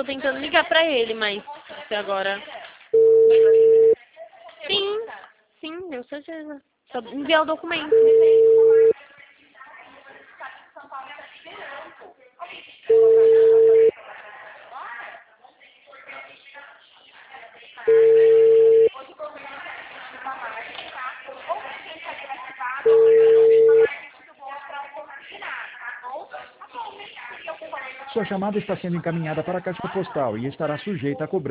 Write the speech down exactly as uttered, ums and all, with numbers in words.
tô tentando ligar pra ele, mas até agora... Sim, sim, tenho certeza. Só enviar o documento. Sua chamada está sendo encaminhada para a caixa postal e estará sujeita a cobrança.